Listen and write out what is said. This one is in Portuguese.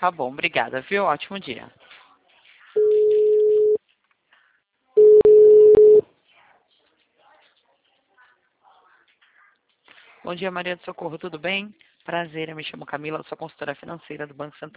Tá bom, obrigada, viu? Ótimo dia. Bom dia, Maria do Socorro, tudo bem? Prazer, eu me chamo Camila, sou consultora financeira do Banco Santander.